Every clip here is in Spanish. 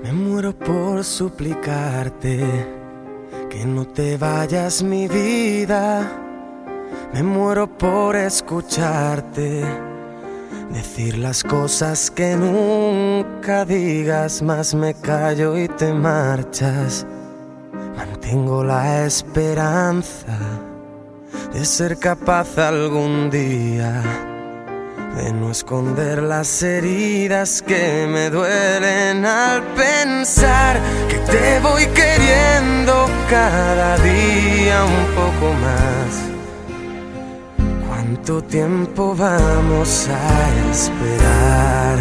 Me muero por suplicarte que no te vayas, mi vida. Me muero por escucharte decir las cosas que nunca digas, mas me callo y te marchas. Mantengo la esperanza de ser capaz algún día de no esconder las heridas que me duelen al pensar que te voy queriendo cada día un poco más. ¿Cuánto tiempo vamos a esperar?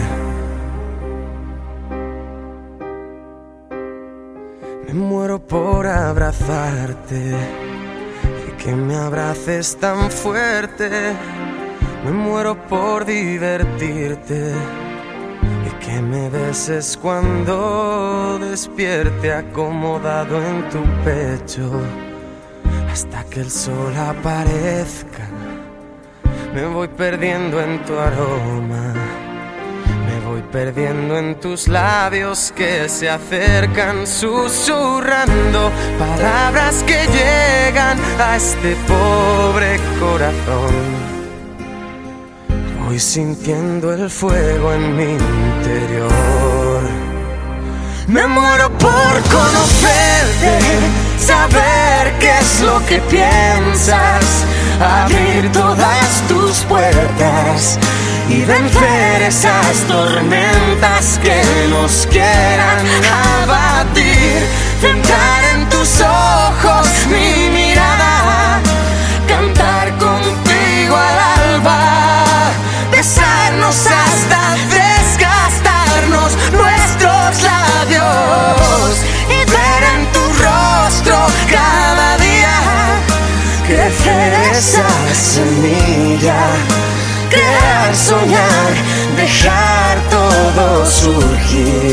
Me muero por abrazarte y que me abraces tan fuerte. Me muero por divertirte y que me beses cuando despierte acomodado en tu pecho hasta que el sol aparezca. Me voy perdiendo en tu aroma, me voy perdiendo en tus labios que se acercan susurrando palabras que llegan a este pobre corazón. Voy sintiendo el fuego en mi interior. Me muero por conocerte, saber qué es lo que piensas, abrir todas tus puertas y vencer esas tormentas que nos quieran abatir. Centrar en tus ojos mi mirada, cantar contigo al alba, besarnos hasta desgastarnos nuestros labios y ver en tu rostro cada día crecer esa semilla, crear, soñar, dejar todo surgir,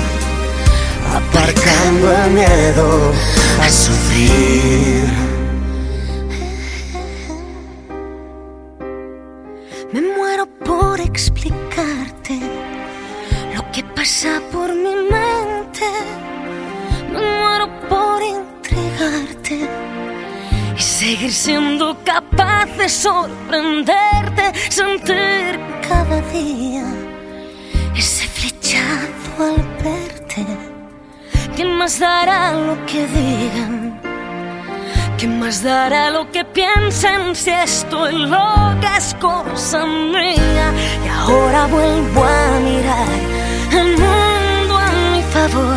aparcando el miedo a sufrir. Me muero por explicarte lo que pasa por mi mente. Me muero por entregarte y seguir siendo capaz de sorprenderte, sentir cada día ese flechazo al verte. ¿Quién más dará lo que digan? ¿Quién más dará lo que piensen si estoy loca es cosa mía? Y ahora vuelvo a mirar el mundo a mi favor.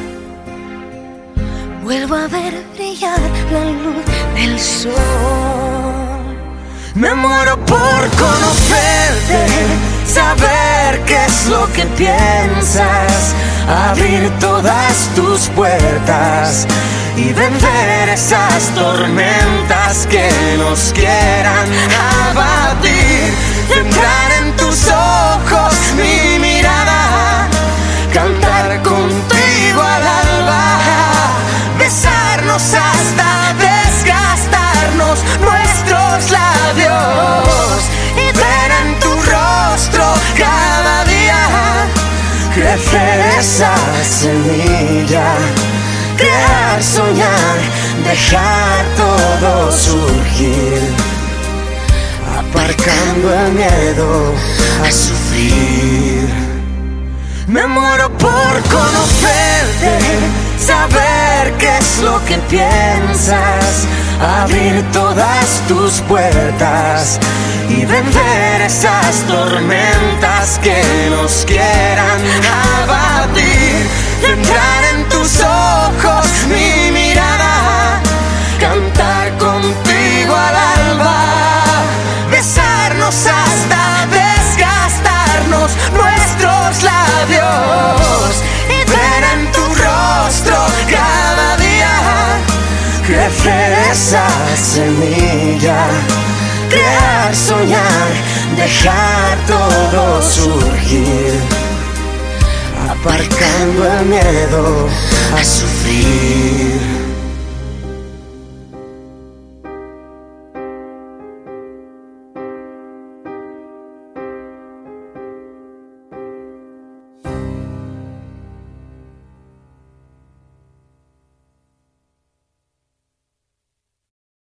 Vuelvo a ver brillar la luz del sol. Me muero por conocerte, saber qué es lo que piensas, abrir todas tus puertas y vencer esas tormentas que nos quieran abatir. Centrar en tus ojos mi mirada, cantar contigo al alba, besarnos hasta desgastarnos nuestros labios y ver en tu rostro cada día crecer esa semilla, crear, soñar, dejar todo surgir, aparcando el miedo a sufrir. Me muero por conocerte, saber qué es lo que piensas, abrir todas tus puertas y vencer esas tormentas que nos quieran abatir. Centrar en tus ojos mi mirada, cantar contigo al alba, besarnos hasta desgastarnos nuestros labios y ver en tu rostro cada día crecer esa semilla, crear, soñar, dejar todo surgir, aparcando el miedo a sufrir.